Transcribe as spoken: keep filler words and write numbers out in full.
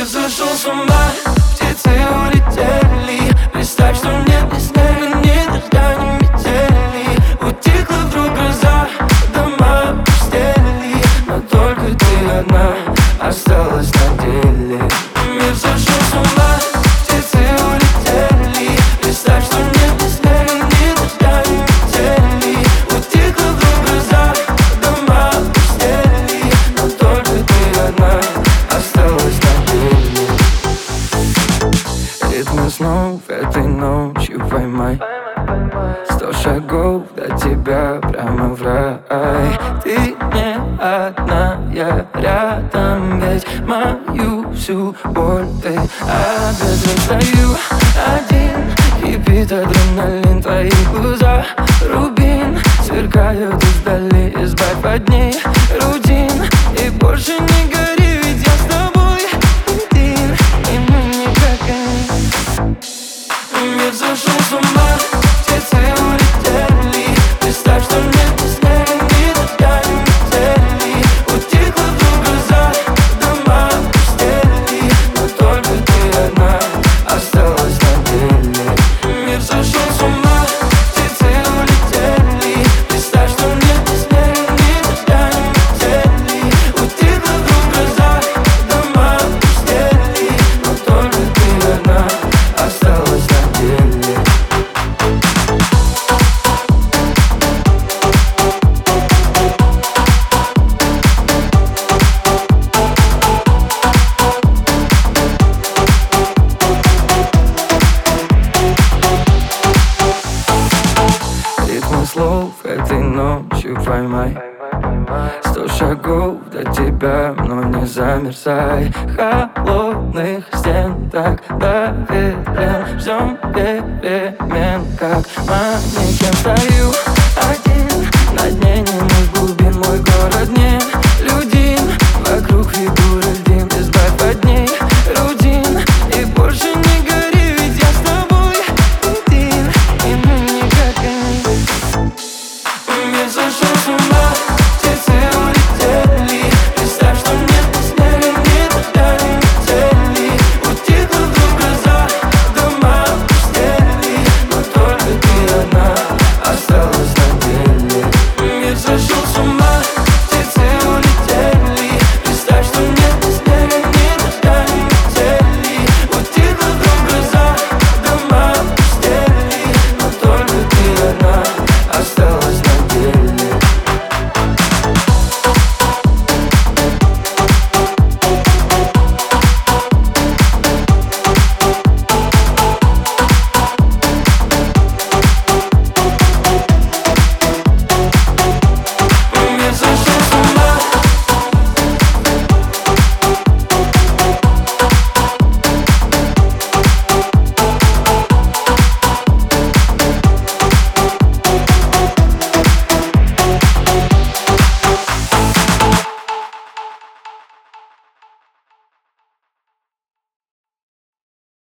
Мир сошел с ума, птицы улетели. Представь, что нет ни снега, ни дождя, ни метели. Утихла вдруг гроза, дома пустели, но только ты одна осталась на деле. Мир сошел с ума, птицы улетели. Представь, что нет ни снега, ни дождя, ни метели. Утихла вдруг гроза, дома пустели, но только ты одна осталась на деле. Ритмы снов этой ночью поймай. Сто шагов до тебя прямо в рай. Ты не одна, я рядом, ведь мою всю боль ты обезопасил. Один кипит адреналин, твои глаза рубин сверкают издали. Избавь от ней рутин и больше не гори, ведь я с тобой один, и мы не как они. Мир сошел с ума, птицы улетели. Представь, что нет ни снега, ни дождя, ни метели. Утихла вдруг гроза, дома пустели, но только ты одна осталась на деле. Мир сошел с ума, птицы улетели. Представь, что нет ни снега, ни дождя, ни метели. Утихла вдруг гроза, дома пустели, но только ты одна осталась на деле. Ритмы слов этой ночью поймай. Сто шагов до тебя, но не замерзай. Холодных стен так доверен. Ждем перемен, как манекен. Стою один на дне немых глубин. Мой город не